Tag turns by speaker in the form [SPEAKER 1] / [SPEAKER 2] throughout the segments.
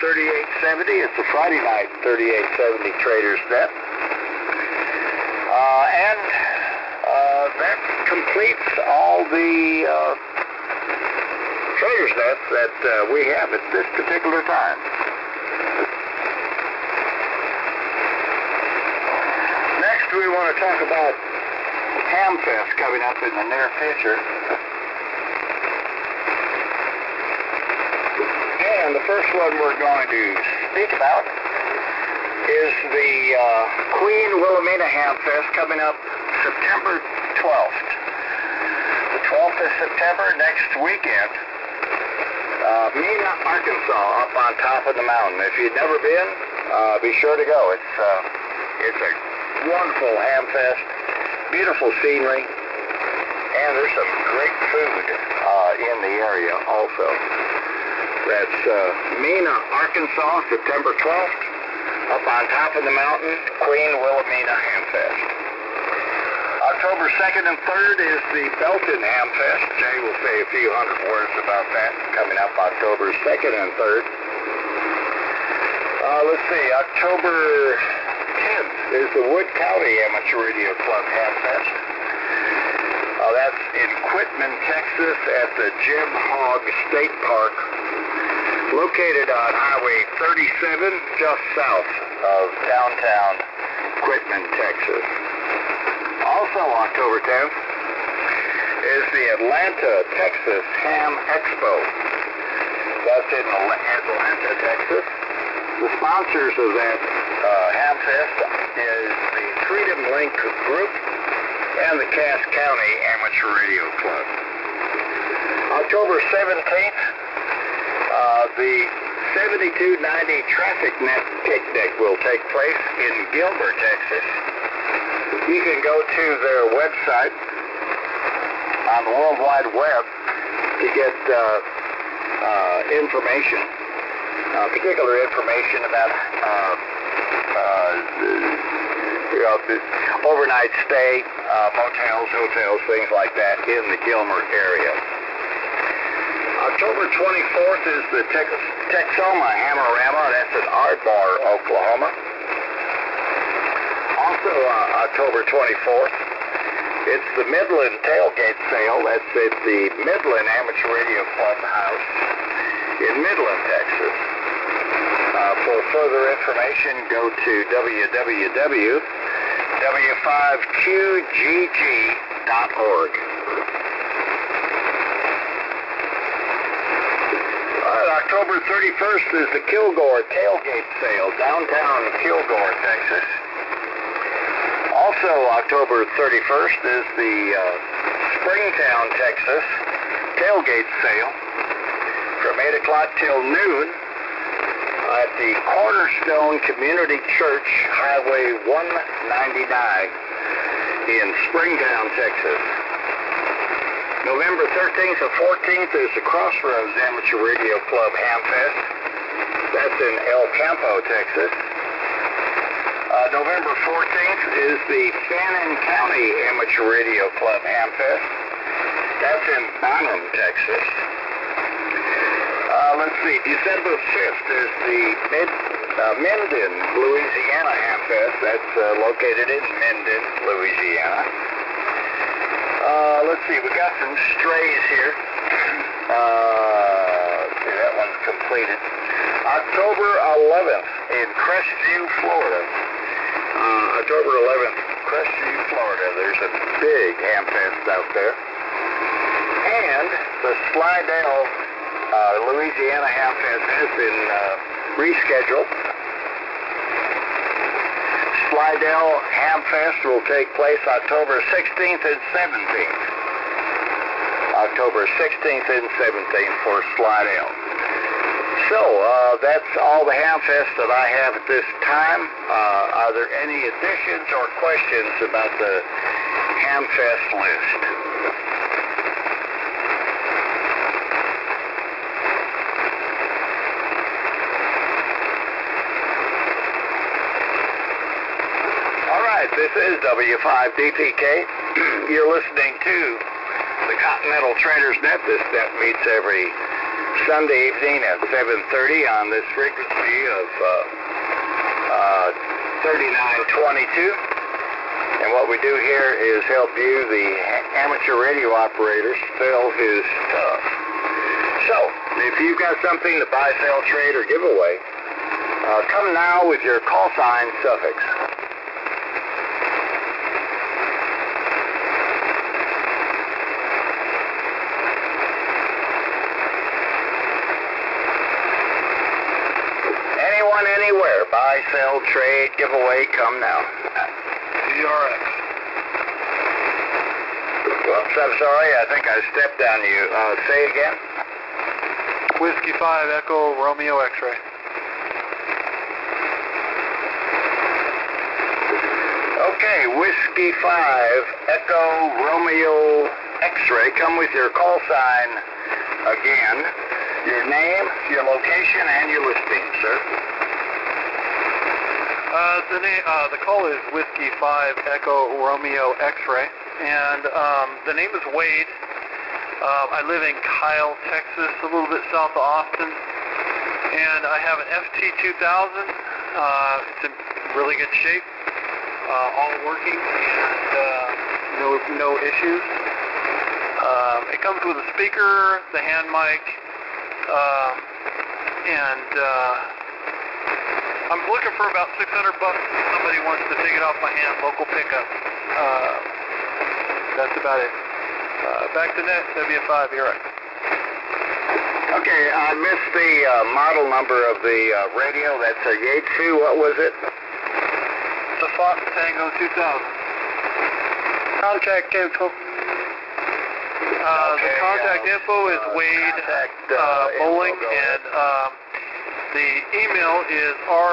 [SPEAKER 1] 3870. It's a Friday night 3870 Traders Net. And that completes all the Traders Nets that we have at this particular time. Next, we want to talk about Hamfest coming up in the near future. And the first one we're going to speak about is the Queen Wilhelmina Hamfest coming up September 12th. The 12th of September, next weekend. Mena, Arkansas, up on top of the mountain. If you've never been, be sure to go. It's a wonderful Hamfest, beautiful scenery, and there's some great food in the area also. That's Mena, Arkansas, September 12th, up on top of the mountain, Queen Wilhelmina Hamfest. October 2nd and 3rd is the Belton Hamfest. Jay will say a few hundred words about that coming up October 2nd and 3rd. Let's see, October 10th is the Wood County Amateur Radio Club Hamfest. That's in Quitman, Texas at the Jim Hogg State Park, located on Highway 37 just south of downtown Quitman, Texas. Also October 10th is the Atlanta, Texas Ham Expo. That's in Atlanta, Texas. The sponsors of that Hamfest is the Freedom Link Group and the Cass County Amateur Radio Club. October 17th, the 7290 Traffic Net Picnic will take place in Gilbert, Texas. You can go to their website on the World Wide Web to get information, particular information about the overnight stay, motels, hotels, things like that in the Gilbert area. October 24th is the Texoma Hammerama. That's in Ardmore, Oklahoma. Also October 24th, it's the Midland Tailgate Sale. That's at the Midland Amateur Radio Club House in Midland, Texas. For further information, go to www.w5qgg.org. October 31st is the Kilgore Tailgate Sale, downtown Kilgore, Texas. Also, October 31st is the Springtown, Texas Tailgate Sale from 8 o'clock till noon at the Cornerstone Community Church, Highway 199 in Springtown, Texas. November 13th and 14th is the Crossroads Amateur Radio Club Hamfest. That's in El Campo, Texas. November 14th is the Fannin County Amateur Radio Club Hamfest. That's in Bonham, Texas. Let's see, December 5th is the Minden, Louisiana Hamfest. That's located in Minden, Louisiana. Let's see, we got some strays here. See, that one's completed. October 11th in Crestview, Florida. October 11th, Crestview, Florida. There's a big Hamfest out there. And the Slidell, Louisiana Hamfest has been rescheduled. Slidell Hamfest will take place October 16th and 17th. October 16th and 17th for Slidell. So, that's all the Hamfest that I have at this time. Are there any additions or questions about the Hamfest list? This is W5DPK. You're listening to the Continental Traders Net. This net meets every Sunday evening at 7:30 on this frequency of 3922. And what we do here is help you, the amateur radio operators, fill his stuff. So, if you've got something to buy, sell, trade, or give away, come now with your call sign suffix. Anyone, anywhere, buy, sell, trade, give away, come now.
[SPEAKER 2] DRX.
[SPEAKER 1] Whoops, I'm sorry. I think I stepped on you. Say again.
[SPEAKER 2] Whiskey 5 Echo Romeo X-Ray.
[SPEAKER 1] Okay, Whiskey 5 Echo Romeo X-Ray. Come with your call sign again. Your name, your location, and your listing, sir.
[SPEAKER 2] The call is Whiskey 5 Echo Romeo X-Ray, and the name is Wade. I live in Kyle, Texas, a little bit south of Austin, and I have an FT2000. It's in really good shape, all working, and no issues. It comes with a speaker, the hand mic, and I'm looking for about $600 if somebody wants to take it off my hand, local pickup. That's about it. Back to net, W5, you're right.
[SPEAKER 1] Okay, I missed the model number of the radio. That's a Yaesu. What was it?
[SPEAKER 2] The Fox Tango 2000. Contact info. The contact info is Wade Bowling, and the email is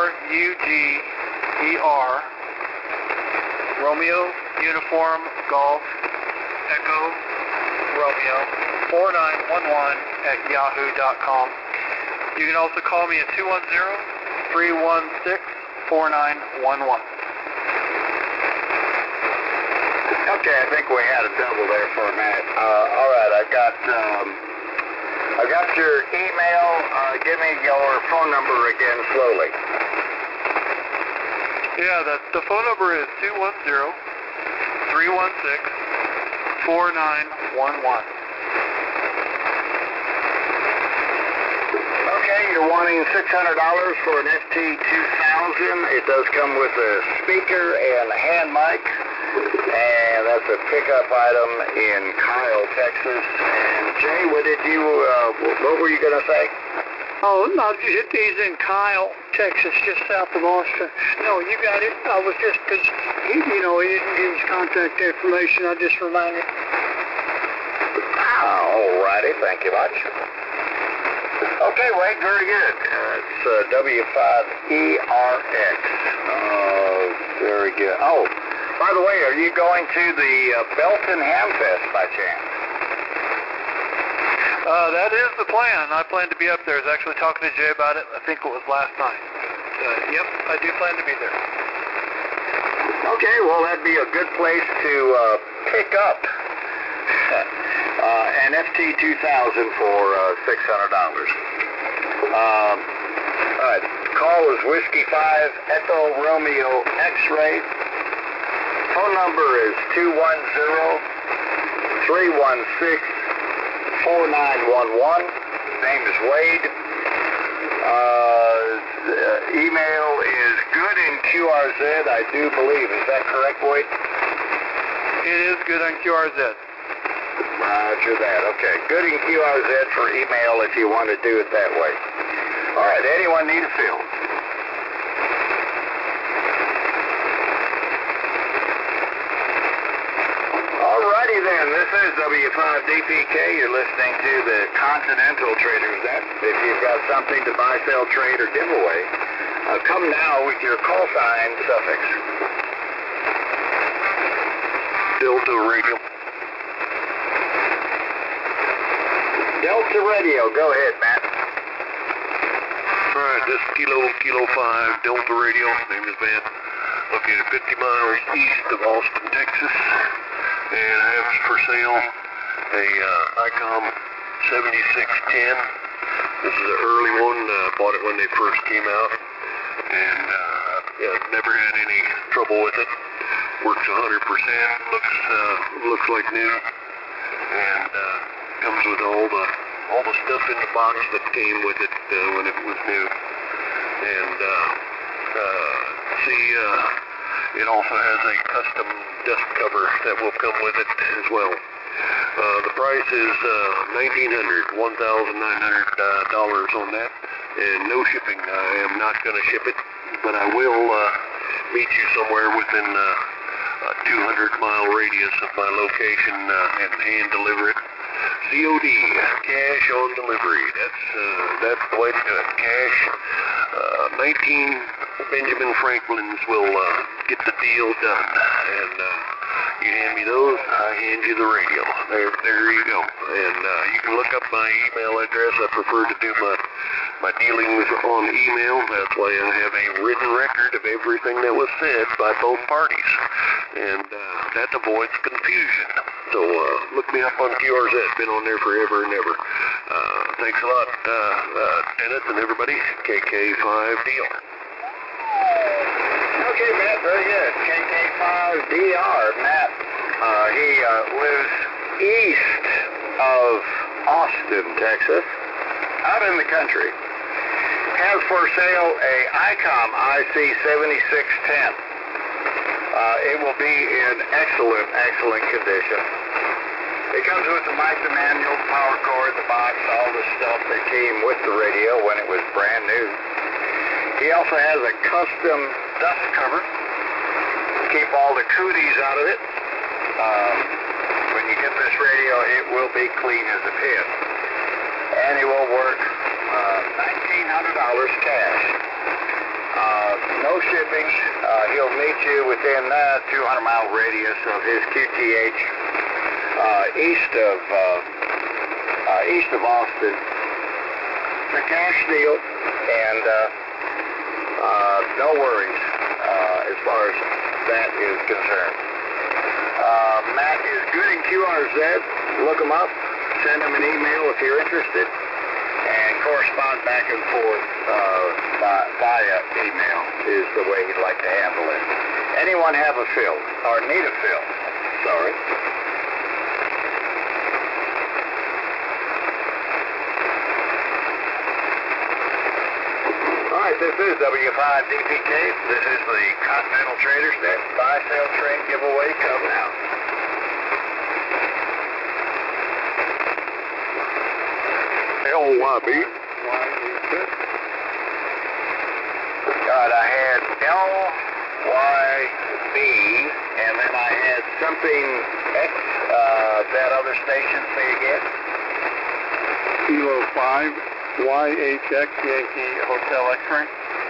[SPEAKER 2] RUGER, Romeo Uniform Golf Echo Romeo 4911 @yahoo.com. You can also call me at 210-316-4911.
[SPEAKER 1] Okay, I think we had a double there for a minute. All right, I got your email. Give me your phone number again slowly.
[SPEAKER 2] Yeah, the phone number is 210-316-4911.
[SPEAKER 1] Okay, you're wanting $600 for an FT2000. It does come with a speaker and a hand mic. And that's a pickup item in Kyle, Texas. And Jay, what were you going to say?
[SPEAKER 3] Oh, no, he's in Kyle, Texas, just south of Austin. No, you got it. I was just, because he didn't give his contact information. I just reminded.
[SPEAKER 1] All righty, thank you much. Okay, Wade, very good. It's W5ERX. Very good. Oh, by the way, are you going to the Belton Hamfest by chance?
[SPEAKER 2] That is the plan. I plan to be up there. I was actually talking to Jay about it. I think it was last night. Yep, I do plan to be there.
[SPEAKER 1] Okay, well, that'd be a good place to pick up an FT2000 for $600. All right, call is Whiskey 5 Echo Romeo X-Ray. Phone number is 210-316-4911. Name is Wade. Email is good in QRZ, I do believe. Is that correct, Wade?
[SPEAKER 2] It is good on QRZ.
[SPEAKER 1] Roger that. Okay, good in QRZ for email if you want to do it that way. All right, anyone need a fill? Alrighty then, this is W5DPK. You're listening to the Continental Traders Net. If you've got something to buy, sell, trade, or give away, come now with your call sign suffix.
[SPEAKER 2] Delta Radio.
[SPEAKER 1] Delta Radio, go ahead, Matt.
[SPEAKER 2] Alright, this is Kilo 5 Delta Radio. Name is Matt. Located 50 miles east of Austin, Texas. And I have for sale a ICOM 7610
[SPEAKER 4] This is an early one. Bought it when they first came out, and never had any trouble with it. Works 100%. Looks like new, and comes with all the stuff in the box that came with it when it was new. And it also has a custom dust cover that will come with it as well. The price is $1,900 on that, and no shipping. I am not going to ship it, but I will meet you somewhere within a 200-mile radius of my location and hand deliver it. COD, cash on delivery. That's the way to do it. Cash. 19 Benjamin Franklins will get the deal done, and you hand me those, I hand you the radio. There you go. And you can look up my email address. I prefer to do my dealings on email. That's why I have a written record of everything that was said by both parties, and that avoids confusion. So look me up on QRZ. Been on there forever and ever. Thanks a lot, Dennis and everybody. KK5DR.
[SPEAKER 1] Okay, Matt, very good. KK5DR. Matt, he lives east of Austin, Texas, out in the country. Has for sale a ICOM IC7610. It will be in excellent condition. It comes with the mic, the manual, the power cord, the box, all the stuff that came with the radio when it was brand new. He also has a custom dust cover to keep all the cooties out of it. When you get this radio, it will be clean as a pin. And it will work $1,900 cash. No shipping. He'll meet you within that 200-mile radius of his QTH east of Austin. It's a cash deal, and no worries as far as that is concerned. Matt is good in QRZ. Look him up. Send him an email if you're interested, and correspond back and forth via email is the way he'd like to handle it. Anyone have a fill or need a fill? Sorry. This is W5DPK. This is the Continental Traders Net Buy Sale Train giveaway coming out.
[SPEAKER 4] LYB.
[SPEAKER 1] God, I had LYB, and then I had something X, that other station, say again.
[SPEAKER 2] Kilo 5. YHX Yankee Hotel X-Ray.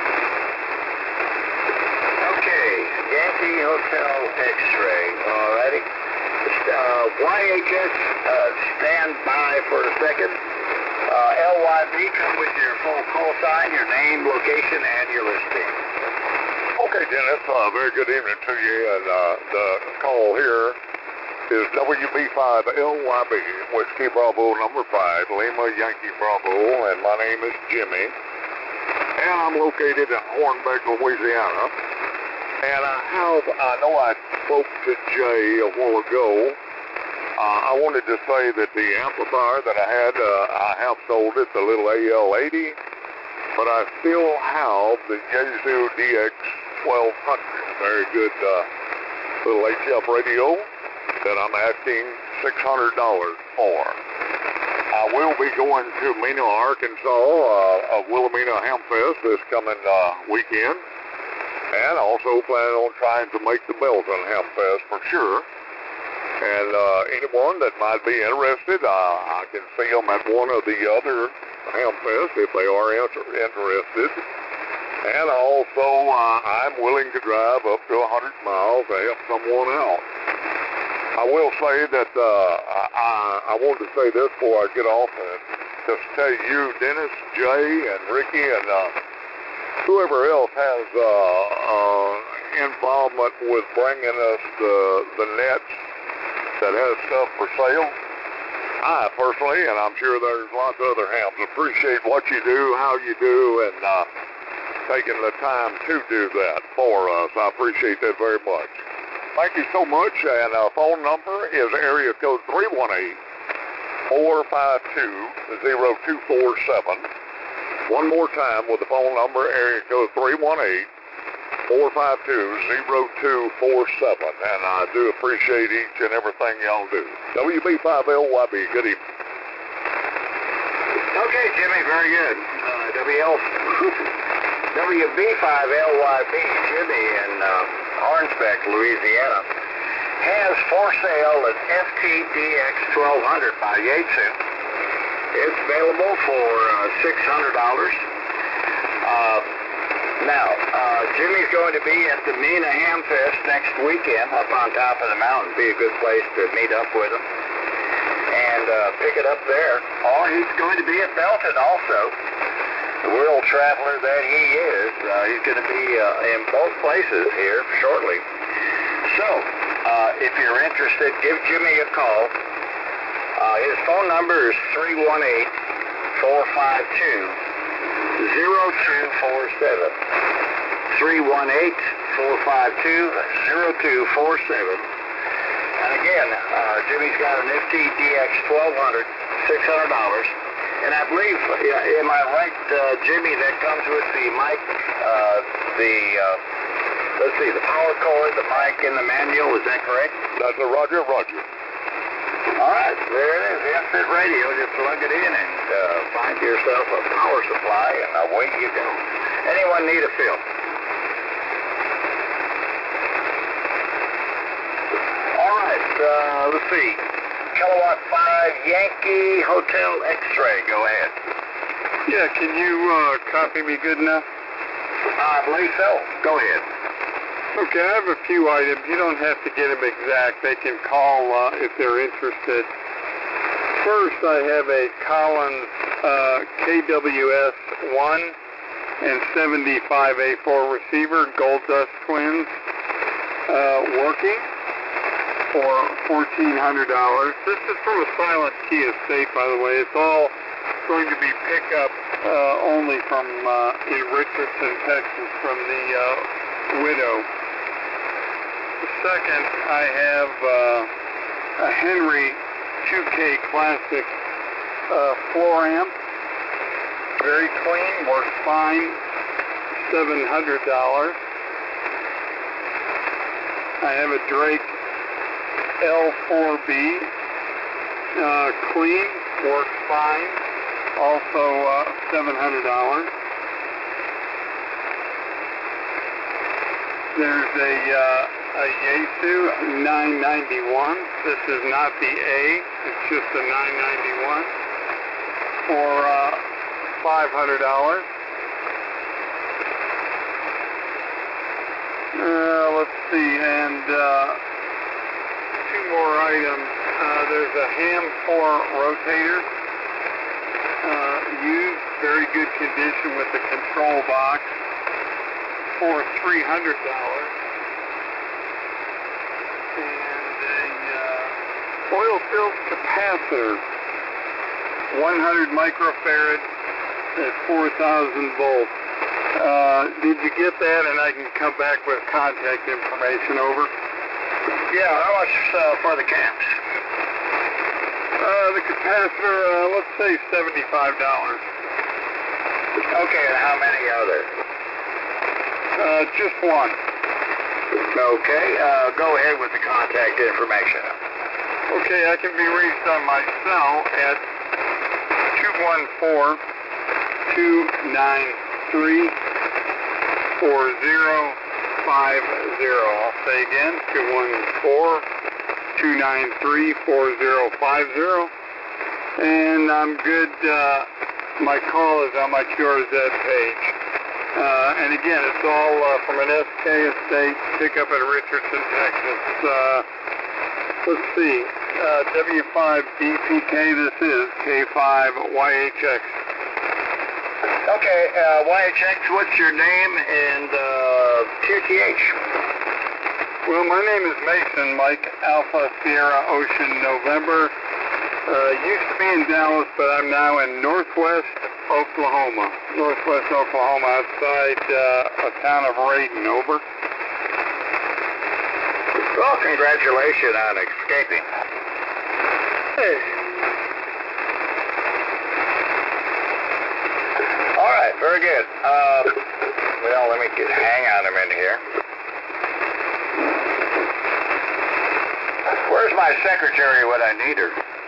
[SPEAKER 1] Okay, Yankee Hotel X-Ray. Alrighty. YHX, stand by for a second. LYB, come with your full call sign, your name, location, and your listing.
[SPEAKER 4] Okay, Dennis. Very good evening to you. And the call here is WB5LYB, Whiskey Bravo number 5, Lima Yankee Bravo, and my name is Jimmy. And I'm located in Hornbeck, Louisiana. And I know I spoke to Jay a while ago. I wanted to say that the amplifier that I had, I have sold it, the little AL80, but I still have the Yaesu DX1200, very good little HF radio that I'm asking $600 for. I will be going to Mena, Arkansas, of Wilhelmina Hamfest this coming weekend, and also plan on trying to make the Belton Hamfest for sure. And anyone that might be interested, I can see them at one of the other Hamfests if they are interested. And also, I'm willing to drive up to 100 miles to help someone out. I will say that I wanted to say this before I get off, and just tell you, Dennis, Jay, and Ricky, and whoever else has involvement with bringing us the nets that has stuff for sale. I personally, and I'm sure there's lots of other hams, appreciate what you do, how you do, and taking the time to do that for us. I appreciate that very much. Thank you so much, and phone number is area code 318-452-0247. One more time with the phone number, area code 318-452-0247. And I do appreciate each and everything y'all do. WB5LYB, good evening.
[SPEAKER 1] Okay, Jimmy, very good. WB5LYB, Jimmy in Orangebeck, Louisiana, has for sale an FTDX 1200 by Yaesu. It's available for $600. Now, Jimmy's going to be at the Mina Ham Fest next weekend up on top of the mountain. Be a good place to meet up with him and pick it up there. Or he's going to be at Belton also. The world traveler that he is. He's going to be in both places here shortly. So, if you're interested, give Jimmy a call. His phone number is 318-452-0247. 318-452-0247. And again, Jimmy's got an FTDX 1200, $600. And I believe, am I right, Jimmy, that comes with the mic, let's see, the power cord, the mic, and the manual, is that correct?
[SPEAKER 4] That's a Roger.
[SPEAKER 1] All right, there it is, FFit Radio. Just plug it in and find yourself a power supply, and away you go. Anyone need a fill? All right, let's see. Kilowatt 5 Yankee Hotel X-Ray. Go ahead.
[SPEAKER 3] Yeah, can you copy me good enough?
[SPEAKER 1] I believe so. Go ahead.
[SPEAKER 3] Okay, I have a few items. You don't have to get them exact. They can call if they're interested. First, I have a Collins KWS-1 and 75A4 receiver, Gold Dust Twins, working for $1,400. This is from a Silent Key Estate, by the way. It's all going to be pickup only from in Richardson, Texas, from the widow. Second, I have a Henry 2K Classic floor amp. Very clean, works fine, $700. I have a Drake L4B, clean, works fine, also $700. There's a Yaesu 991. This is not the A, it's just a 991 for $500. Let's see, and two more items. There's a Ham 4 rotator, used, very good condition with the control box for $300. Oil-filled capacitor, 100 microfarad at 4,000 volts. Did you get that? And I can come back with contact information over.
[SPEAKER 1] Yeah, how much for the caps?
[SPEAKER 3] The capacitor, let's say $75.
[SPEAKER 1] Okay, and how many are there?
[SPEAKER 3] Just one.
[SPEAKER 1] Okay, go ahead with the contact information.
[SPEAKER 3] Okay, I can be reached on my cell at 214-293-4050. I'll say again, 214-293-4050. And I'm good. My call is on my QRZ page. And again, it's all from an SK estate, pick up at Richardson, Texas. Let's see, W5DPK, this is K5YHX.
[SPEAKER 1] Okay, YHX, what's your name and QTH?
[SPEAKER 3] Well, my name is Mason, Mike Alpha Sierra Ocean November, Used to be in Dallas, but I'm now in Northwest Oklahoma. Northwest Oklahoma, outside a town of Raiden. Over.
[SPEAKER 1] Well, congratulations on escaping.
[SPEAKER 3] Hey.
[SPEAKER 1] All right, very good. Well, let me hang on a minute here. Where's my secretary when I need her?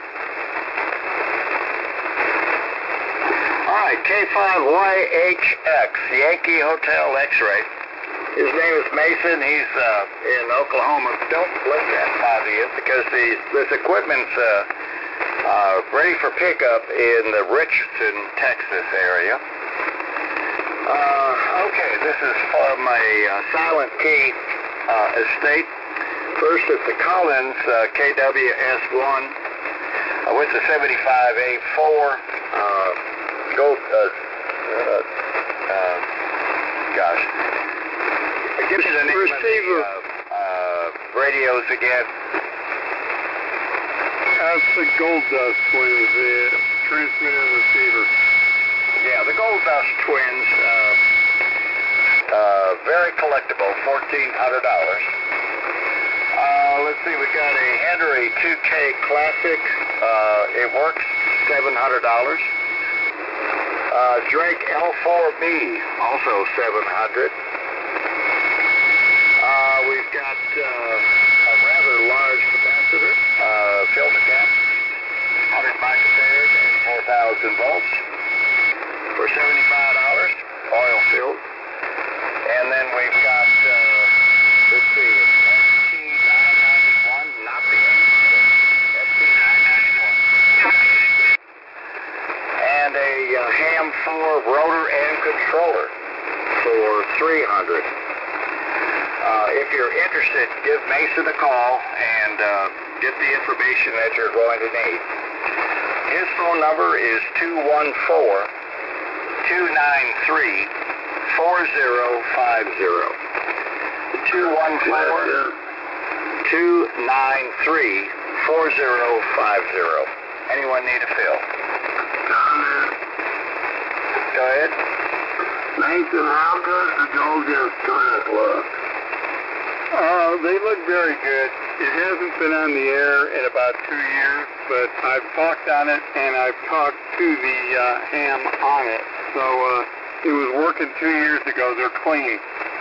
[SPEAKER 1] All right, K5YHX, Yankee Hotel X-Ray. His name is Mason. He's in Oklahoma. Don't let that bother you because this equipment's ready for pickup in the Richardson, Texas area. Okay, this is from a Silent Key estate. First, it's the Collins KWS1 with the 75A4 gold. Gosh, it gives you the name
[SPEAKER 3] receiver.
[SPEAKER 1] of the radios again.
[SPEAKER 3] That's the Gold Dust Twins, the transmitter and receiver.
[SPEAKER 1] Yeah, the Gold Dust Twins. Very collectible, $1,400. Let's see, we got a Henry 2K Classic. It works, $700. Drake L4B, also $700. We've got a rather large capacitor, filter cap, 100 microfarad and 4,000 volts for $75, oil filled. And then we've got, let's see, ST991, not the ST991. And a ham 4 rotor and controller for $300. If you're interested, give Mason a call and get the information that you're going to need. His phone number is 214-293-4050. 214-293-4050. Anyone need a fill? Go ahead.
[SPEAKER 4] Nathan, how does the Gold Dust Twins look?
[SPEAKER 3] They look very good. It hasn't been on the air in about 2 years, but I've talked on it and I've talked to the ham on it. So it was working 2 years ago. They're clean.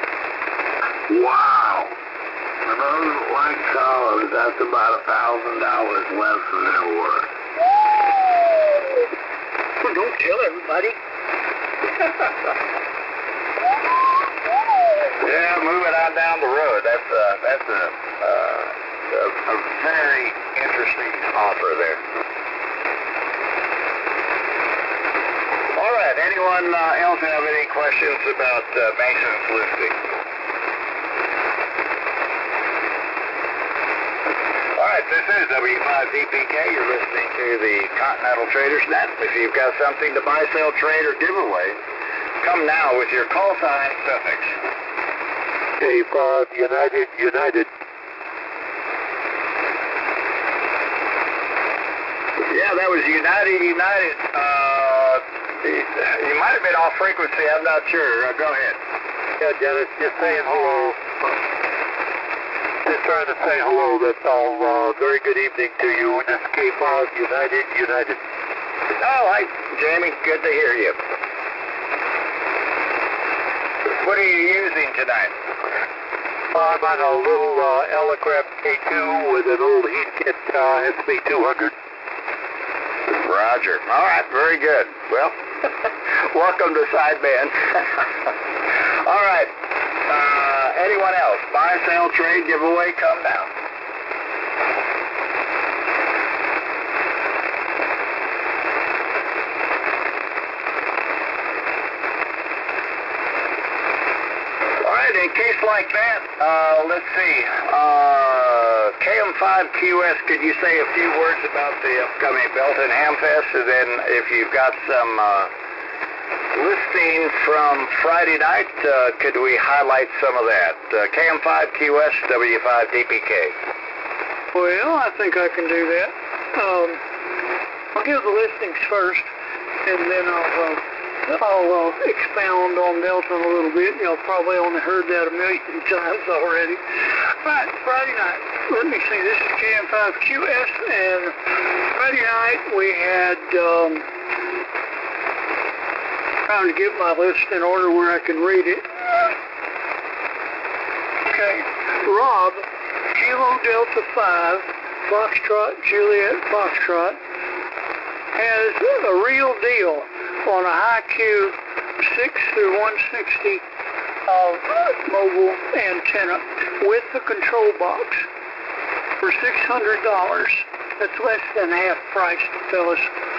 [SPEAKER 4] Wow. For those white collars, that's about $1,000 less than they're worth.
[SPEAKER 1] Well, don't tell everybody. Yeah, moving on down the road. That's a very interesting offer there. All right. Anyone else have any questions about Mason's listing? All right. This is W5DPK. You're listening to the Continental Traders Net. If you've got something to buy, sell, trade, or give away, come now with your call sign suffix.
[SPEAKER 4] K5 United.
[SPEAKER 1] Yeah, that was United. You might have been off frequency. I'm not sure. Go ahead.
[SPEAKER 4] Yeah, Dennis, just saying hello. Just trying to say hello. That's all. Very good evening to you. This is K5 United.
[SPEAKER 1] Oh, hi, Jamie. Good to hear you. What are you using tonight?
[SPEAKER 4] I'm on a little Elecraft K2 with an old heat kit SB200.
[SPEAKER 1] Roger. All right, very good. Well, welcome to Sideband. All right. Anyone else? Buy, sell, trade, giveaway, come now. In case like that, let's see, KM5QS, could you say a few words about the upcoming Belton Hamfest, and then if you've got some listing from Friday night, could we highlight some of that? KM5QS, W5DPK.
[SPEAKER 2] Well, I think I can do that.
[SPEAKER 5] I'll give the listings first, and then I'll expound on Delta a little bit. Y'all probably only heard that a million times already. Right, Friday night. Let me see. This is JM5QS, and Friday night we had, trying to get my list in order where I can read it. Okay, Rob, Kilo Delta 5, Foxtrot, Juliet Foxtrot, has a real deal on a HiQ 6 through 160 mobile antenna with the control box for $600. That's less than half price, fellas.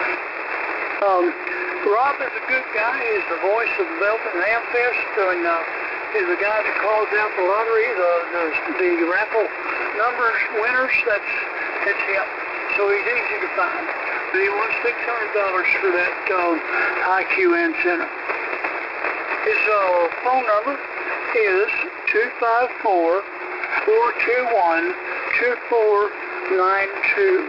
[SPEAKER 5] Rob is a good guy. He's the voice of the Belton Ham Fest, and he's the guy that calls out the lottery, the raffle numbers winners. That's him. So he's easy to find. But he wants $600 for that IQ antenna. His phone number is 254-421-2492.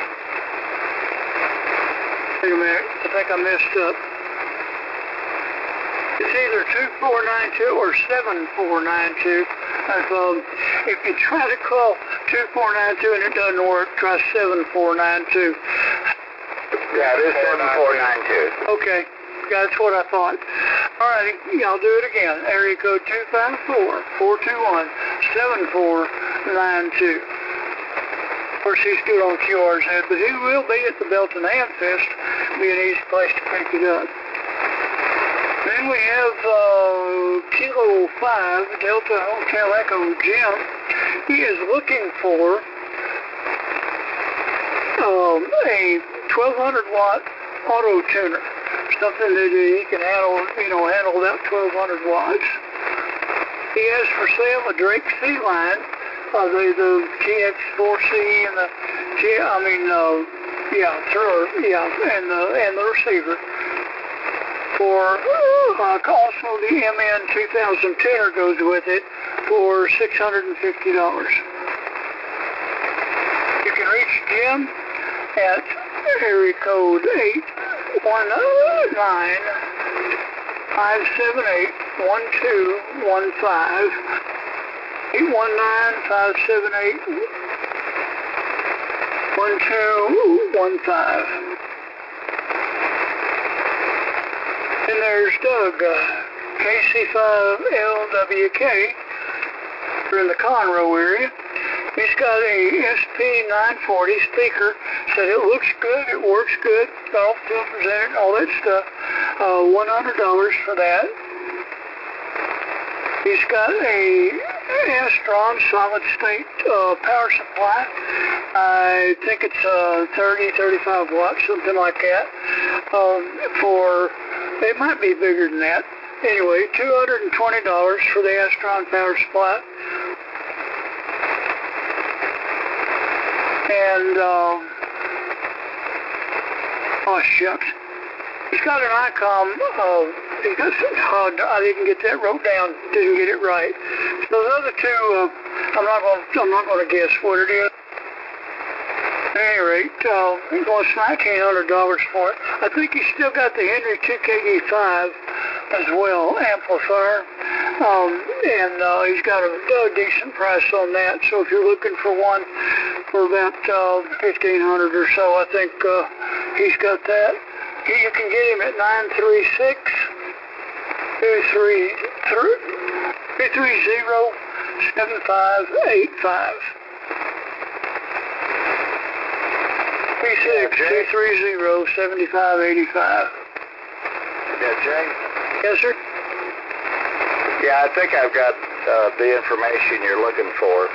[SPEAKER 5] Wait a minute, I think I messed up. It's either 2492 or 7492. If you try to call 2492 and it doesn't work, try 7492.
[SPEAKER 1] Yeah, it is 7492.
[SPEAKER 5] Okay, that's what I thought. Alrighty, I'll do it again. Area code 254-421-7492. Of course, he's good on QR's head, but he will be at the Belton Ham Fest. Be an easy place to pick it up. Then we have Kilo 5, Delta Hotel Echo Jim. He is looking for a 1200 watt auto tuner, something that he can handle about 1200 watts. He has for sale a Drake C line, the GX4C and the and the receiver. For also the MN 2000 tuner goes with it for $650. You can reach Jim at area code 819-578-1215. 819-578-1215. And there's Doug, KC5LWK, we're in the Conroe area. He's got a SP940 speaker. Said it looks good, it works good, got all filters in it, all that stuff. $100 for that. He's got a Astron solid state power supply. I think it's 30, 35 watts, something like that. It might be bigger than that. Anyway, $220 for the Astron power supply. And, oh shucks. He's got an ICOM, I didn't get that wrote down, didn't get it right. So the other two, I'm not going to guess what it is. At any rate, he wants $1,900 for it. I think he's still got the Henry 2KD5 as well, amplifier. And he's got a decent price on that. So if you're looking for one for about $1,500 or so, I think he's got that. You can get him at 936-230-7585. 230-7585.
[SPEAKER 1] Yeah, Jay?
[SPEAKER 5] Yes, sir?
[SPEAKER 1] Yeah, I think I've got the information you're looking for.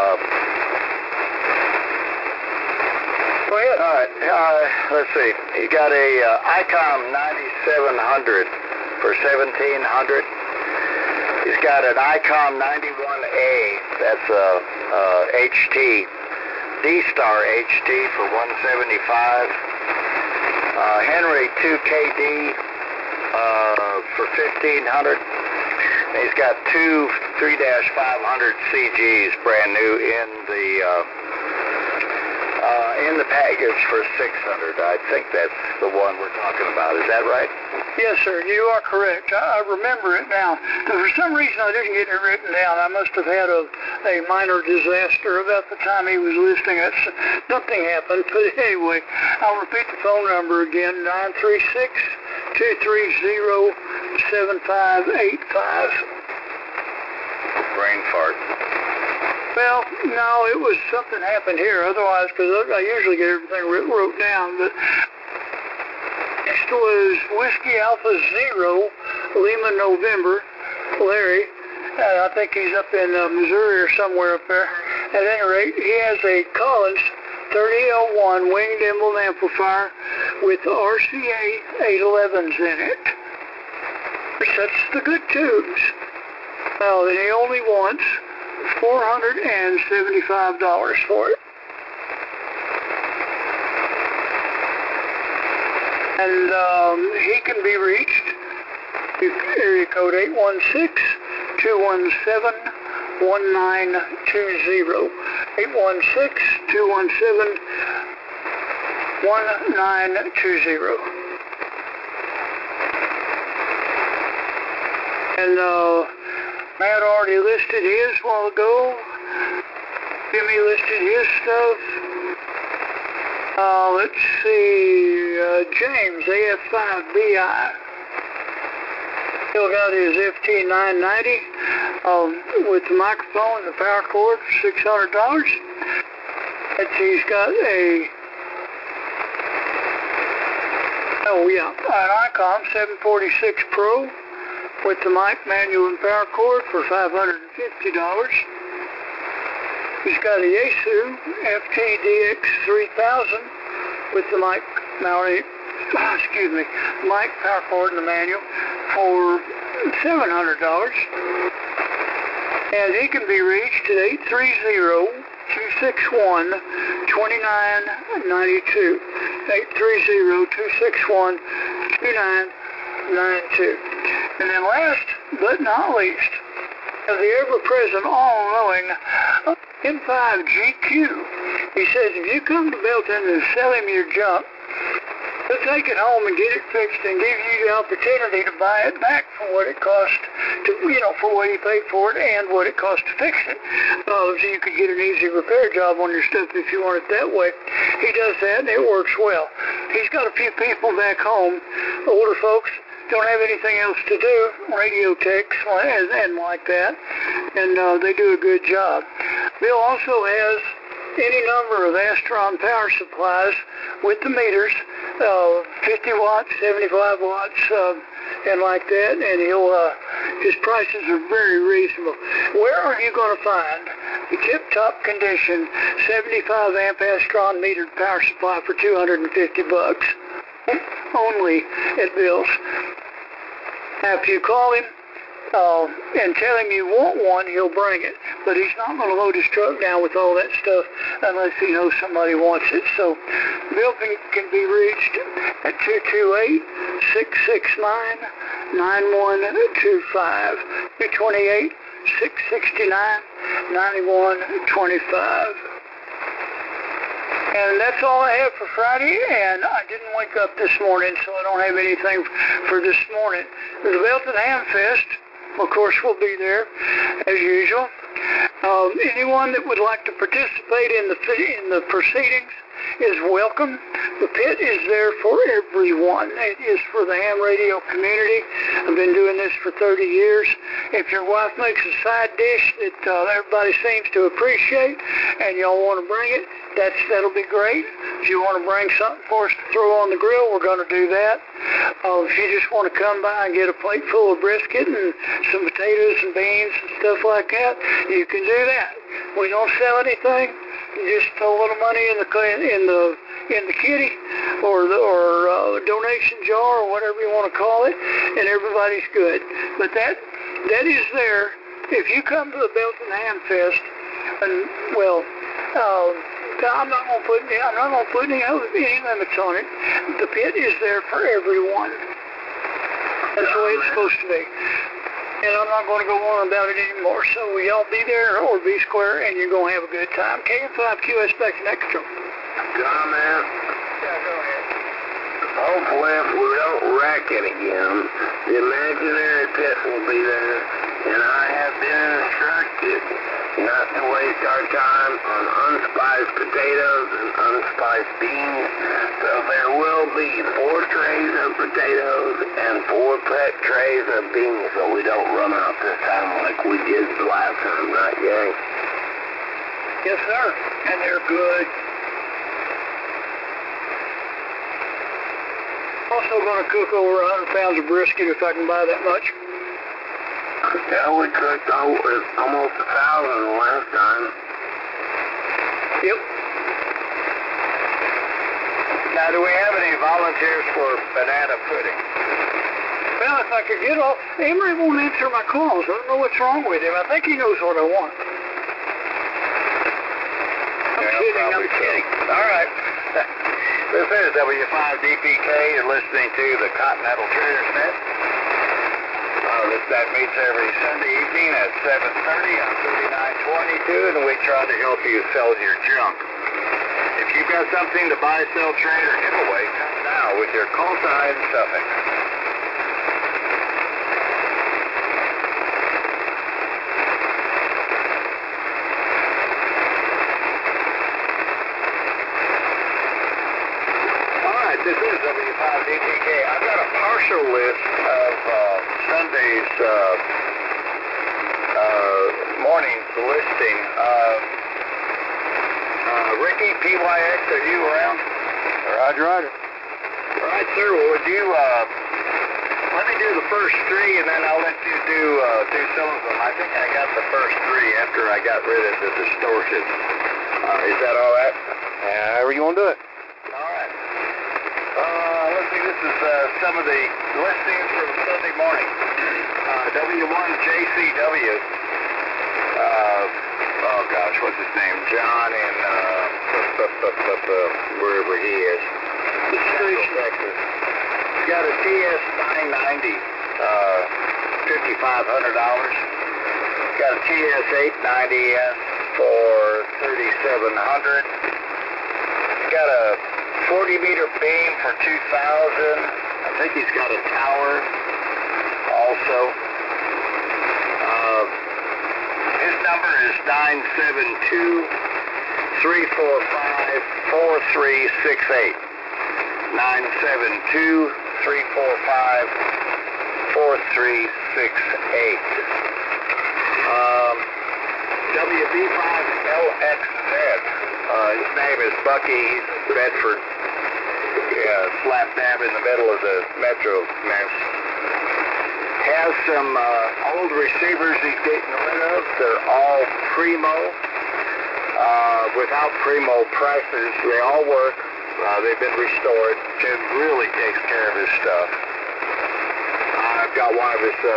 [SPEAKER 5] Go ahead.
[SPEAKER 1] All right. Let's see. You got a ICOM 9700 for $1,700. He's got an ICOM 91A. That's a HT. D-Star HT for $175. Henry 2KD for $1,500. He's got two 3-500 CGs brand new in the in the package for $600. I think that's the one we're talking about. Is that right?
[SPEAKER 5] Yes, sir. You are correct. I remember it now. For some reason, I didn't get it written down. I must have had a minor disaster about the time he was listening. Something happened. But anyway, I'll repeat the phone number again, 936-230-7585.
[SPEAKER 1] Brain fart.
[SPEAKER 5] Well, no, it was something happened here. Otherwise, because I usually get everything wrote down. But next was Whiskey Alpha Zero, Lima November, Larry. I think he's up in Missouri or somewhere up there. At any rate, he has a Collins 30L1 winged emblem amplifier with RCA 811s in it. That's the good tubes. Well, and he only wants $475 for it. And he can be reached area code 816-217-1920. 816-217-1920. And Matt already listed his a while ago. Jimmy listed his stuff. Let's see, James, AF5BI. Still got his FT990 with the microphone and the power cord for $600. He's got an ICOM 746 Pro with the mic, manual, and power cord for $550. He's got a Yaesu FT-DX3000 with the mic, mic, power cord, and the manual for $700. And he can be reached at 830-261-2992. 830-261-2992. And then last but not least, the ever-present, all-knowing M5GQ. He says, if you come to Belton and sell him your junk, he'll take it home and get it fixed and give you the opportunity to buy it back for what it cost for what he paid for it and what it cost to fix it. So you could get an easy repair job on your stuff if you want it that way. He does that and it works well. He's got a few people back home, older folks, don't have anything else to do, radio techs and like that, and they do a good job. Bill also has any number of Astron power supplies with the meters, 50 watts, 75 watts, and like that, and his prices are very reasonable. Where are you going to find a tip-top condition 75 amp Astron metered power supply for $250? Only at Bill's. Now, if you call him and tell him you want one, he'll bring it. But he's not going to load his truck down with all that stuff unless he knows somebody wants it. So Bill can be reached at 228-669-9125. 228-669-9125. And that's all I have for Friday, and I didn't wake up this morning, so I don't have anything for this morning. The Belton Ham Fest, of course, will be there, as usual. Anyone that would like to participate in the proceedings is welcome. The pit is there for everyone. It is for the ham radio community. I've been doing this for 30 years. If your wife makes a side dish that everybody seems to appreciate and y'all want to bring it, that'll be great. If you want to bring something for us to throw on the grill, we're going to do that. If you just want to come by and get a plate full of brisket and some potatoes and beans and stuff like that, you can do that. We don't sell anything. You just throw a little money in the kitty or donation jar or whatever you want to call it, and everybody's good. But that is there. If you come to the Belton Ham Fest, and I'm not going to put any limits on it. The pit is there for everyone. That's the way it's supposed to be. And I'm not going to go on about it anymore. So y'all be there or be square, and you're going to have a good time. KM5QS back next to
[SPEAKER 1] comment?
[SPEAKER 2] Yeah, go ahead.
[SPEAKER 1] Hopefully, if we don't wreck it again, the imaginary pit will be there, and I have been instructed not to waste our time on unspiced potatoes and unspiced beans, so there will be 4 trays of potatoes and 4 prep trays of beans, so we don't run out this time like we did the last time, right, gang?
[SPEAKER 5] Yes, sir.
[SPEAKER 1] And they're good.
[SPEAKER 5] Also going to cook over 100 pounds of brisket if I can buy that much.
[SPEAKER 1] Yeah, we cooked almost 1,000 last time.
[SPEAKER 5] Yep.
[SPEAKER 1] Now, do we have any volunteers for banana pudding?
[SPEAKER 5] Well, if I could get off, Emery won't answer my calls. I don't know what's wrong with him. I think he knows what I want. I'm kidding.
[SPEAKER 1] All right. This is W5DPK. You're listening to the Continental Traders Net. That meets every Sunday evening at 7:30 on 3922, and we try to help you sell your junk. If you've got something to buy, sell, trade, or give away, come now with your call sign suffix. This is W5DPK. I've got a partial list of Sunday's morning's listing. Ricky, PYX, are you around?
[SPEAKER 3] Roger.
[SPEAKER 1] All right, sir. Well, would you let me do the first 3, and then I'll let you do some of them. I think I got the first 3 after I got rid of the distortion. Is that all right?
[SPEAKER 3] However you want to do it.
[SPEAKER 1] All right. Let's see, this is some of the listings from Sunday morning. W1JCW. Oh gosh, what's his name? John in wherever he is. Central Texas. He's got a TS 990, $5,500. He's got a TS 890S for $3,700. He's got a 40-meter beam for $2,000. I think he's got a tower also. His number is 972-345-4368. 972-345-4368. WB5LXZ. His name is Bucky. He's in Bedford. Slap dab in the middle of the metro mess. Has some old receivers he's getting rid of. They're all Primo. Without Primo prices, they all work. They've been restored. Jim really takes care of his stuff. I've got one of his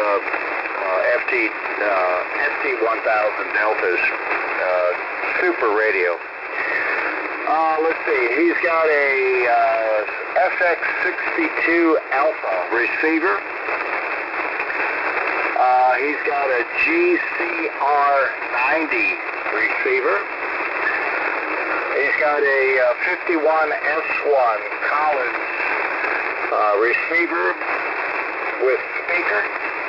[SPEAKER 1] FT1000 Deltas. Super radio. Let's see. He's got a FX62 Alpha receiver. He's got a GCR90 receiver. He's got a 51S1 Collins receiver with speaker.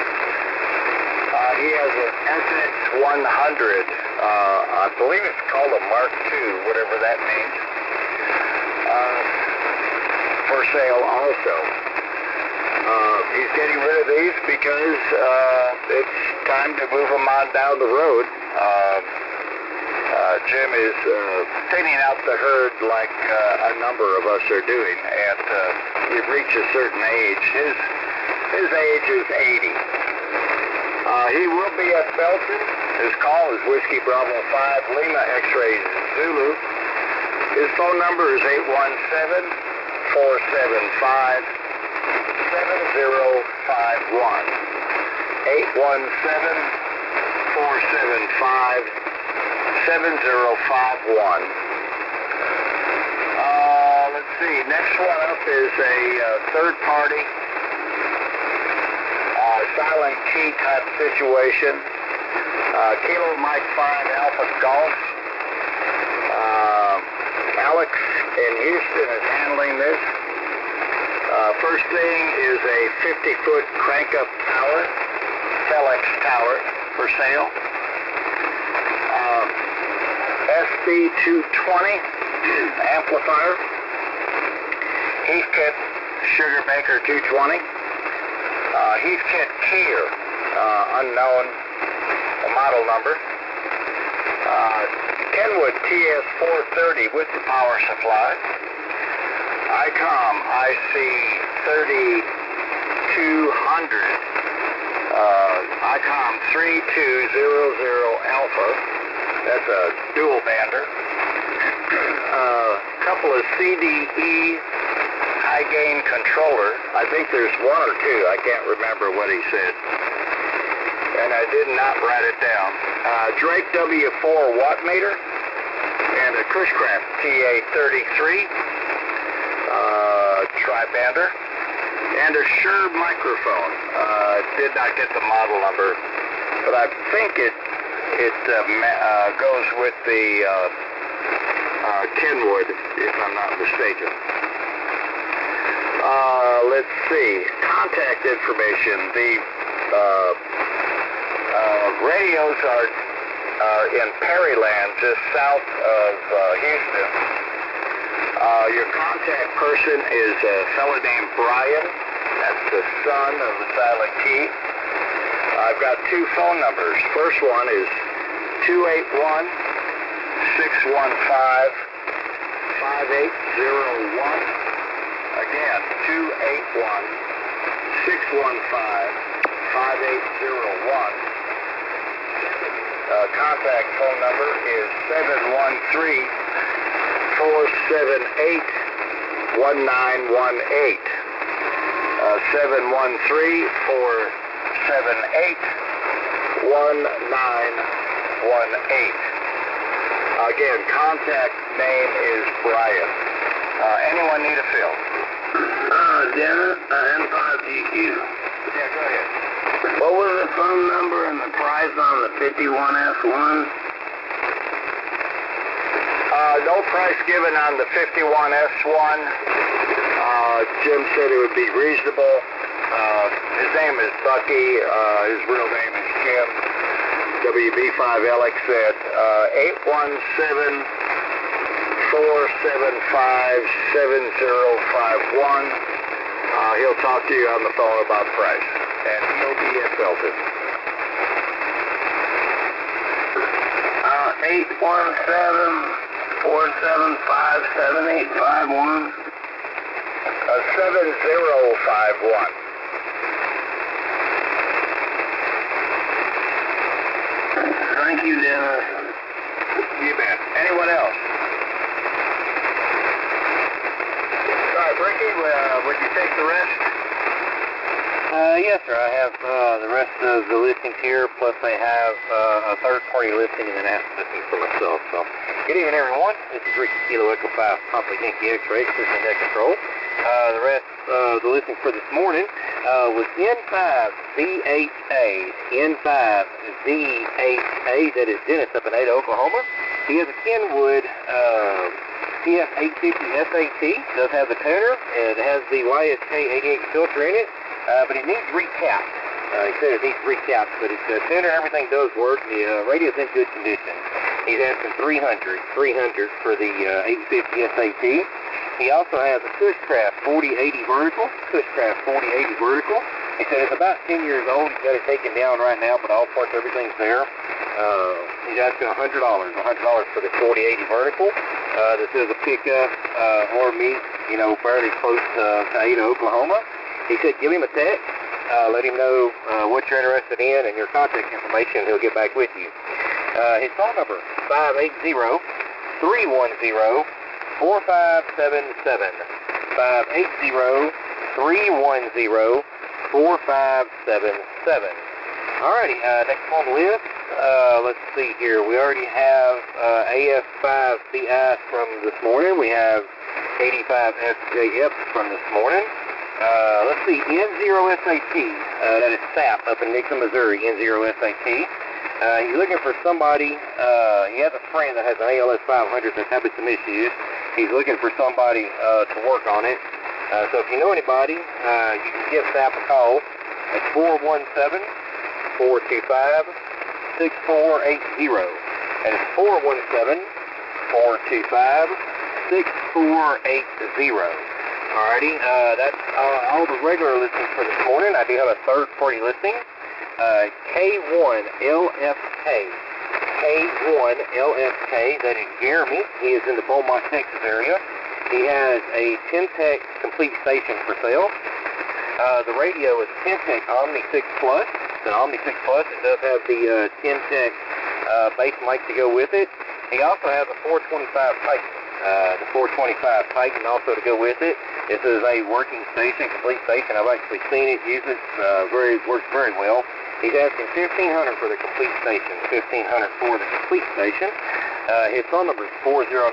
[SPEAKER 1] He has an SX100. I believe it's called a Mark II, whatever that means. For sale also. He's getting rid of these because it's time to move them on down the road. Jim is thinning out the herd like a number of us are doing, and we've reached a certain age. His age is 80. He will be at Belton. His call is Whiskey Bravo 5 Lima X-Ray Zulu. His phone number is 817-475-7051. 817-475-7051. Let's see. Next one up is a third party silent key type situation. Kilo Mike 5 Alpha Golf. Alex in Houston is handling this. First thing is a 50-foot crank-up tower, Telex tower, for sale. SB220 amplifier. Heathkit Sugarbaker 220. Heathkit Keir, unknown model number. Kenwood TS430 with the power supply. ICOM IC3200. ICOM 3200 Alpha. That's a dual bander. Couple of CDE high gain controller. I think there's one or two. I can't remember what he said. And I did not write it down. Drake W4 watt meter and a Cushcraft TA33 tri-bander and a Shure microphone. Did not get the model number, but I think it goes with the Kenwood, if I'm not mistaken. Let's see. Contact information. The radios are in Perryland, just south of Houston. Your contact person is a fellow named Brian. That's the son of the Silent Key. I've got two phone numbers. First one is 281-615-5801. Again, 281-615-5801. Contact phone number is 713-478-1918. 713-478-1918. Again, contact name is Brian. Anyone need a fill?
[SPEAKER 6] Dennis, N5GQ.
[SPEAKER 1] Yeah, go ahead.
[SPEAKER 6] What was the phone number and the price on the 51S1?
[SPEAKER 1] No price given on the 51S1. Jim said it would be reasonable. His name is Bucky. His real name is Jim. WB5LX at 817-475-7051. He'll talk to you on the phone about price. And he'll be at Felton.
[SPEAKER 6] 817-475-7851.
[SPEAKER 1] 7051.
[SPEAKER 6] Thank you, Dennis.
[SPEAKER 1] You bet. Anyone else? All right, Ricky, would you take the rest?
[SPEAKER 2] Yes, sir. I have the rest of the listings here, plus I have a third-party listing and then I have a listing for myself. So, good evening, everyone. This is Ricky Kilo Echo 5 Papa Yankee X-Ray, System Net Control. The rest of the listing for this morning was N5ZHA. N5ZHA, that is Dennis up in Ada, Oklahoma. He has a Kenwood TF850 SAT. Does have the tuner. It has the YSK88 filter in it. But it needs recapped. He said it needs recapped, but it's the tuner, everything does work. The radio's in good condition. He's asking $300 for the 850 SAT. He also has a Cushcraft 4080 vertical. He said it's about 10 years old. He's got it taken down right now, but all parts, everything's there. He's asking $100 for the 4080 vertical. This is a pickup or meet, fairly close to Ada, Oklahoma. He said give him a text, let him know what you're interested in and your contact information, and he'll get back with you. His phone number, 580-310-4577. 580-310-4577. Alrighty, next on the list, let's see here. We already have AF5CI from this morning. We have 85SJF from this morning. Let's see, N0SAT, that is SAP up in Nixon, Missouri, N0SAT. He's looking for somebody, he has a friend that has an ALS 500 that's having some issues.
[SPEAKER 7] He's looking for somebody to work on it. So if you know anybody, you can give Sap a call at 417-425-6480. And it's 417-425-6480. Alrighty, that's all the regular listings for this morning. I do have a third-party listing. K1LFK. K1LFK, that is Jeremy. He is in the Beaumont, Texas area. He has a Temtec complete station for sale. The radio is Temtec Omni 6 Plus. It's an Omni 6 Plus. It does have the Temtec base mic to go with it. He also has a 425 Titan. The 425 Titan also to go with it. This is a working station, complete station. I've actually seen it, used it. Works very well. He's asking $1,500 for the complete station. $1,500 for the complete station. His phone number is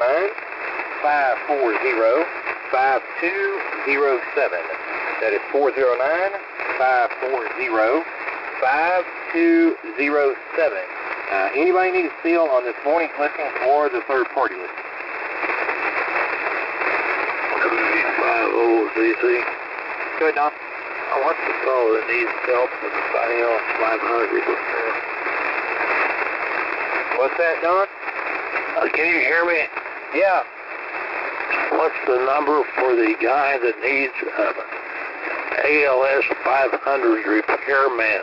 [SPEAKER 7] 409-540-5207. That is 409-540-5207. Anybody need a seal on this morning's listing or the third-party listing?
[SPEAKER 6] WV50ZC.
[SPEAKER 7] Good, Don.
[SPEAKER 6] What's the call that needs help with the Bios 500 repair?
[SPEAKER 7] What's that, Don?
[SPEAKER 6] Can you hear me?
[SPEAKER 7] Yeah.
[SPEAKER 6] What's the number for the guy that needs ALS 500 repairman?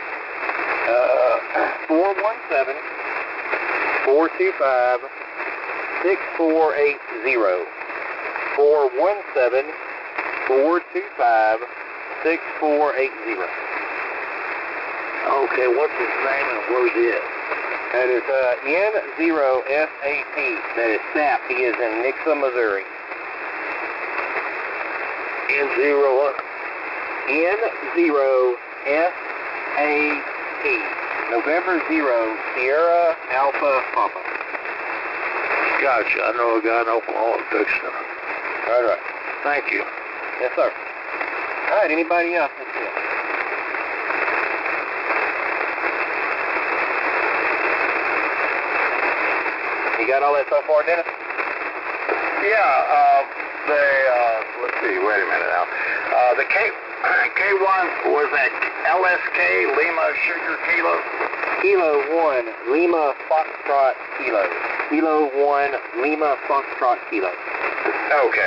[SPEAKER 7] 417-425-6480. 417-425-6480.
[SPEAKER 6] Okay, what's his name and where's he at?
[SPEAKER 7] That is N0SAP. That is SAP. He is in Nixa, Missouri.
[SPEAKER 6] N0 what?
[SPEAKER 7] N0SAP. November 0, Sierra Alpha Papa.
[SPEAKER 6] Gotcha. I know a guy in Oklahoma fixing it.
[SPEAKER 7] All right.
[SPEAKER 6] Thank you.
[SPEAKER 7] Yes, sir. All right, anybody else? Let's see it. You got all that so far, Dennis?
[SPEAKER 1] Yeah, let's see, wait a minute now. The K1, was that LSK, Lima Sugar Kilo?
[SPEAKER 7] Kilo 1, Lima Foxtrot Kilo. Kilo 1, Lima Foxtrot Kilo.
[SPEAKER 1] Okay.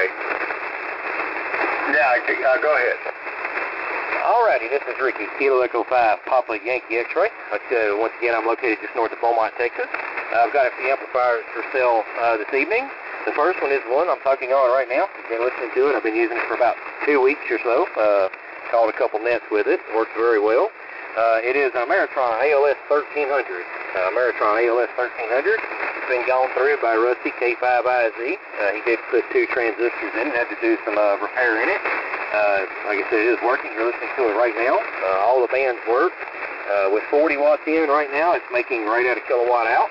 [SPEAKER 1] Yeah, go ahead.
[SPEAKER 7] Alrighty, this is Ricky, Kilo Echo 5, Papa Yankee X-Ray. Once again, I'm located just north of Beaumont, Texas. I've got a few amplifiers for sale this evening. The first one is the one I'm talking on right now. I've been listening to it. I've been using it for about 2 weeks or so. Called a couple nets with it. Works very well. It is a Ameritron ALS 1300. Ameritron ALS 1300. It's been gone through by Rusty K5IZ. He did put 2 transistors in it. Had to do some repair in it. Like I said, it is working. You're listening to it right now. All the bands work. With 40 watts in right now, it's making right at a kilowatt out.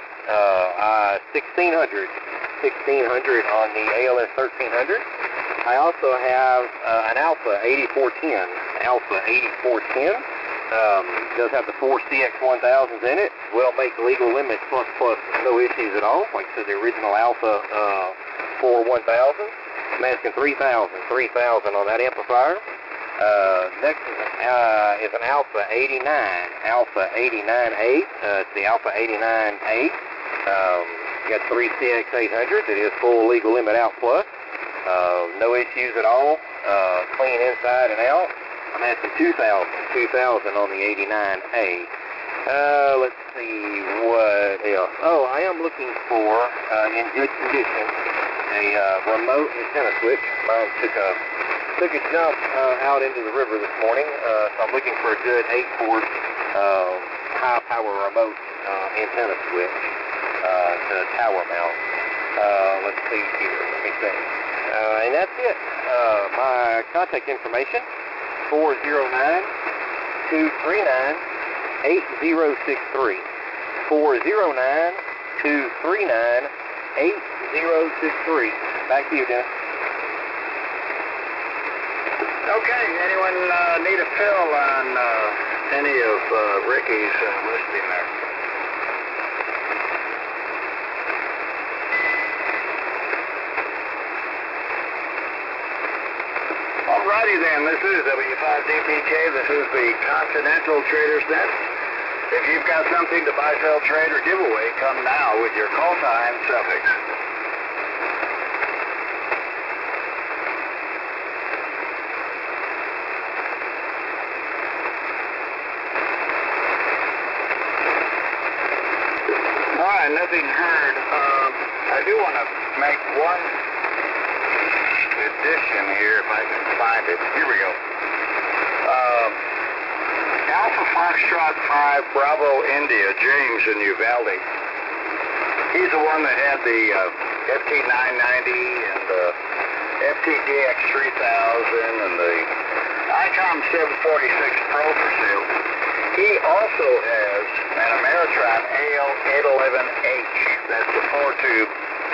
[SPEAKER 7] 1600 on the ALS 1300. I also have an Alpha 8410. Alpha 8410. Does have the 4 CX1000s in it. Will make legal limit plus no issues at all. Like I said, the original Alpha 41000. I'm asking $3,000 on that amplifier. Next is an Alpha 89. Alpha 89A. It's the Alpha 89A. Got 3 CX800s. It is full legal limit out plus. No issues at all. Clean inside and out. I'm asking $2,000 on the 89A. Let's see what else. Oh, I am looking for, in good condition, a remote antenna switch. Mine took a jump out into the river this morning, so I'm looking for a good 8-port high-power remote antenna switch to tower mount. Let's see here. Let me think. And that's it. My contact information, 409-239-8063. 409-239-8063. Back to you, Dennis.
[SPEAKER 1] Okay, anyone need a fill on any of Ricky's listing there? Alrighty then, this is W5DPK. This is the Continental Traders Net. If you've got something to buy, sell, trade, or give away, come now with your call time suffix. Alright, nothing heard. I do want to make one addition here if I can find it. Here we go. Alpha Foxtrot 5 Bravo India, James in Uvalde. He's the one that had the FT990 and the FTDX 3000 and the ICOM 746 Pro for sale. He also has an Ameritron AL811H. That's the 4-tube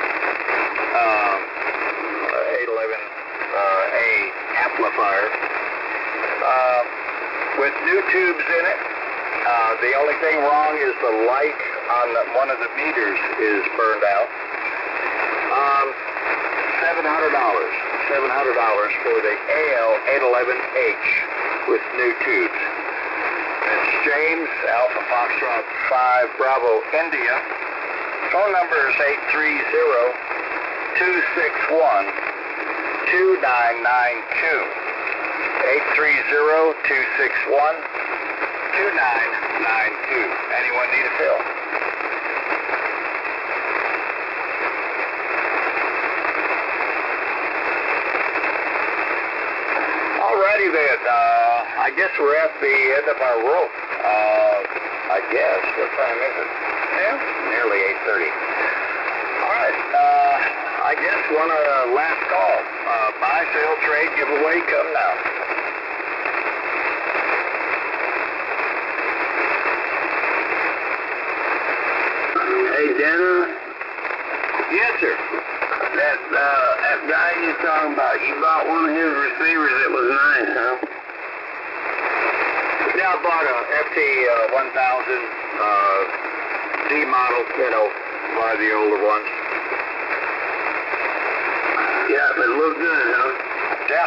[SPEAKER 1] 811A amplifier with new tubes in it. The only thing wrong is the light on one of the meters is burned out. $700 for the AL811H with new tubes. It's James, Alpha Foxtrot 5 Bravo India. Phone number is 830-261-2992. 830-261-2992. Anyone need a fill? Alrighty then. I guess we're at the end of our rope. I guess. What time is it? Yeah, nearly 8:30. Alright. I guess one last call. Buy, sell, trade, giveaway, come now.
[SPEAKER 6] Hey, Dennis?
[SPEAKER 1] Yes, sir.
[SPEAKER 6] That guy you're talking about, you bought one of his receivers that was nice, huh?
[SPEAKER 1] Yeah, I bought a FT1000 D model, one of the older ones.
[SPEAKER 6] Yeah, but it looked good, huh?
[SPEAKER 1] Yeah.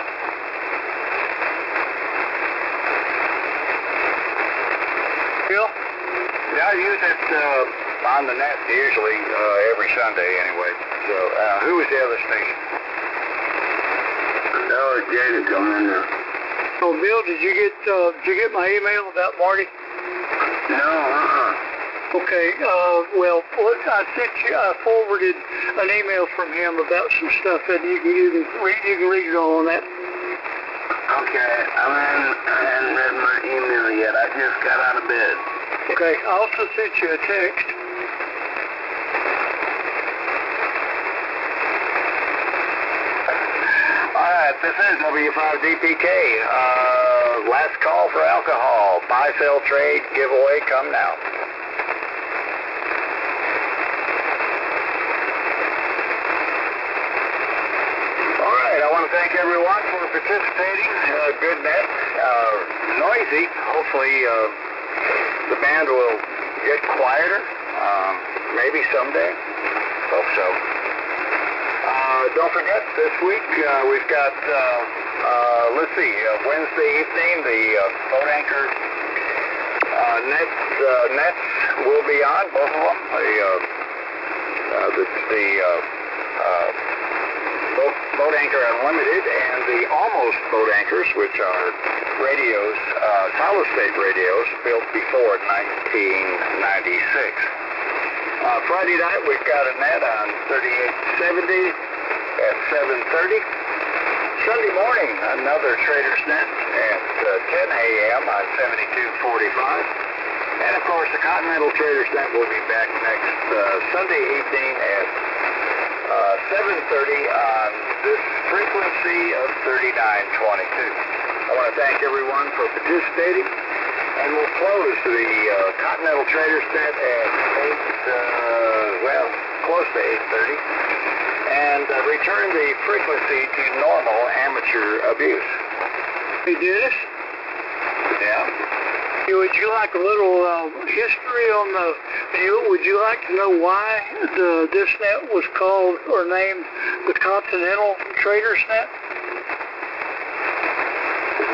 [SPEAKER 5] Bill?
[SPEAKER 1] Yeah, I use it on the net usually every Sunday anyway. So, who was the other station?
[SPEAKER 6] That was Jada coming in there.
[SPEAKER 5] Oh, Bill, did you get my email about Marty?
[SPEAKER 6] No,
[SPEAKER 5] Okay, well, I forwarded an email from him about some stuff, and you can read it all on that.
[SPEAKER 6] Okay, I hadn't read my email yet. I just got out of bed.
[SPEAKER 5] Okay, I also sent you a text.
[SPEAKER 1] Alright, this is W5DPK. Last call for alcohol. Buy, sell, trade, giveaway, come now. Alright, I want to thank everyone for participating. Good net. Noisy. Hopefully the band will get quieter. Maybe someday. Hope so. Don't forget, this week we've got, Wednesday evening, the boat anchor nets will be on, both of them. Boat Anchor Unlimited and the Almost Boat Anchors, which are radios, solid state radios built before 1996. Friday night we've got a net on 3870 at 7:30. Sunday morning, another Trader's Net at 10 a.m. on 7245. And of course, the Continental Trader's Net will be back next Sunday evening at 7:30 on this frequency of 3922. I want to thank everyone for participating, and we'll close the Continental Trader's Net at close to 8:30, and return the frequency to normal amateur abuse.
[SPEAKER 5] Hey, Dennis?
[SPEAKER 1] Yeah?
[SPEAKER 5] Would you like a little history on would you like to know why this net was called or named the Continental Traders Net?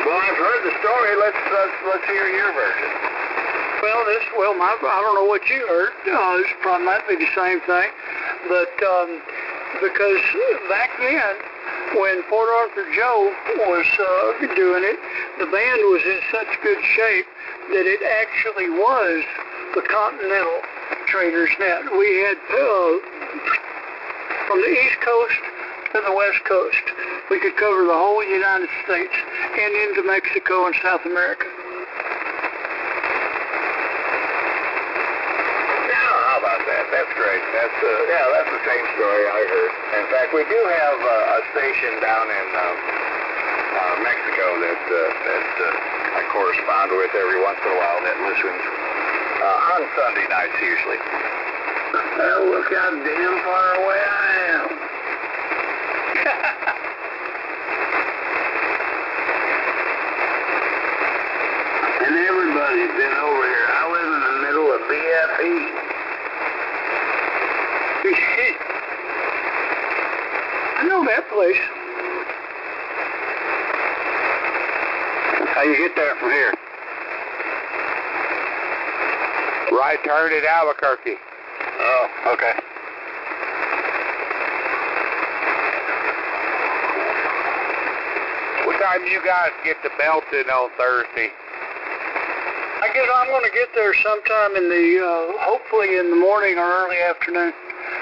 [SPEAKER 1] Well, I've heard the story. Let's hear your version.
[SPEAKER 5] Well, I don't know what you heard. This probably might be the same thing, but because back then, when Port Arthur Joe was doing it, the band was in such good shape that it actually was the Continental Trader's Net. We had from the East Coast to the West Coast. We could cover the whole United States and into Mexico and South America.
[SPEAKER 1] How about that? That's great. That's the same story I heard. In fact, we do have a station down in Mexico that I correspond with every once in a while that listens on Sunday nights usually.
[SPEAKER 6] Well, look how damn far away I am. And everybody's been over here. I live in the middle of BFE.
[SPEAKER 5] I know that place.
[SPEAKER 1] How you get there from here?
[SPEAKER 3] Right turn at Albuquerque.
[SPEAKER 1] Oh, okay.
[SPEAKER 3] What time do you guys get to Belton on Thursday?
[SPEAKER 5] I guess I'm going to get there sometime in the, hopefully in the morning or early afternoon.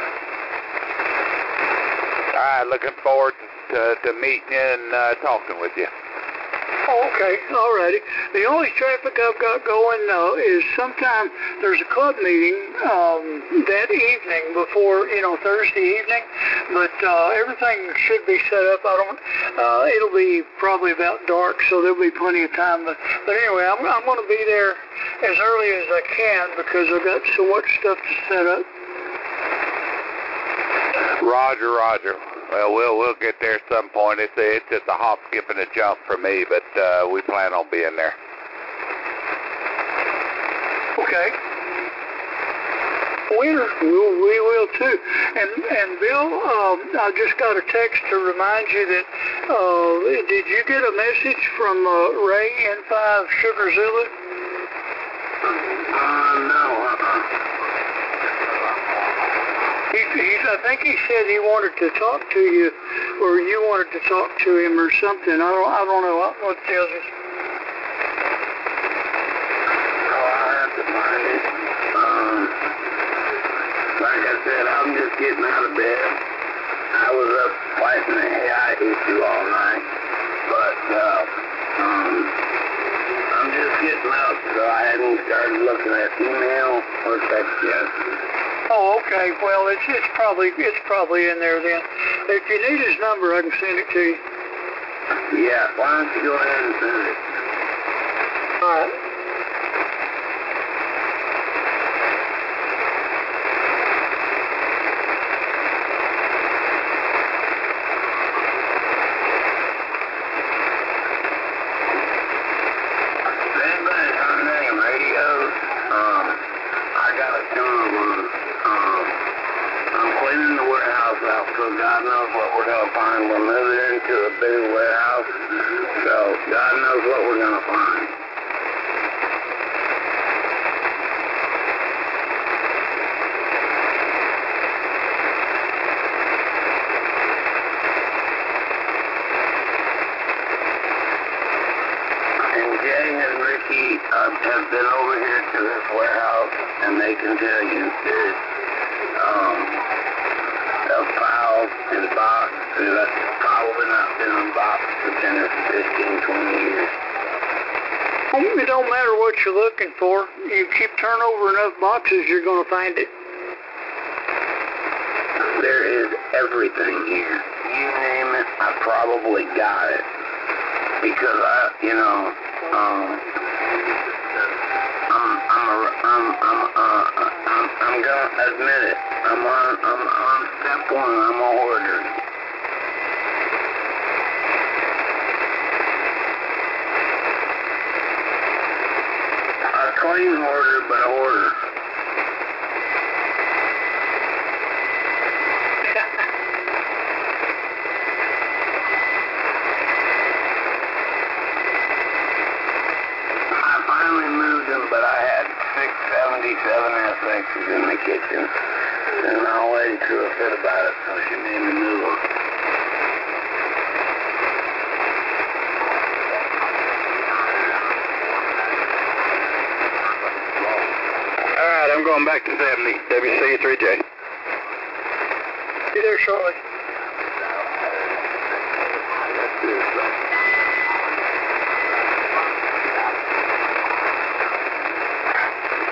[SPEAKER 3] All right, looking forward to meeting and talking with you.
[SPEAKER 5] Oh, okay, all righty. The only traffic I've got going is sometime there's a club meeting that evening before, Thursday evening, but everything should be set up. It'll be probably about dark, so there'll be plenty of time. But anyway, I'm going to be there as early as I can because I've got so much stuff to set up.
[SPEAKER 3] Roger. Well, we'll get there at some point. It's just a hop, skip, and a jump for me, but we plan on being there.
[SPEAKER 5] Okay. We will too. And Bill, I just got a text to remind you that did you get a message from Ray N5 Sugar Zulu?
[SPEAKER 6] No.
[SPEAKER 5] I think he said he wanted to talk to you, or you wanted to talk to him, or something. I don't know what the deal is.
[SPEAKER 6] I have to find it. Like I said, I'm just getting out of bed. I was up fighting the AI issue all night, but I'm just getting up, so I hadn't started looking at email or text yet.
[SPEAKER 5] Oh, okay. Well, it's probably in there then. If you need his number, I can send it to you.
[SPEAKER 6] Yeah, why don't you go ahead and send it?
[SPEAKER 5] All right.
[SPEAKER 6] If anybody's on any radios, I got a ton of them. I'm cleaning the warehouse out, so God knows what we're going to find. We're moving into a big warehouse, so God knows what we're going to find. And Jay and Ricky have been over here to this warehouse, and they can tell you there's files and boxes that's probably not been unboxed within 15, 20 years.
[SPEAKER 5] It don't matter what you're looking for. You keep turning over enough boxes, you're going to find it.
[SPEAKER 6] There is everything here. You name it, I probably got it. Because I'm gonna admit it. I'm on step one. I'm a hoarder. A clean hoarder, but a hoarder. She's in the kitchen. And I already threw a fit about it, so she made me move her.
[SPEAKER 1] All right, I'm going back to 70, WC3J.
[SPEAKER 5] Be there shortly.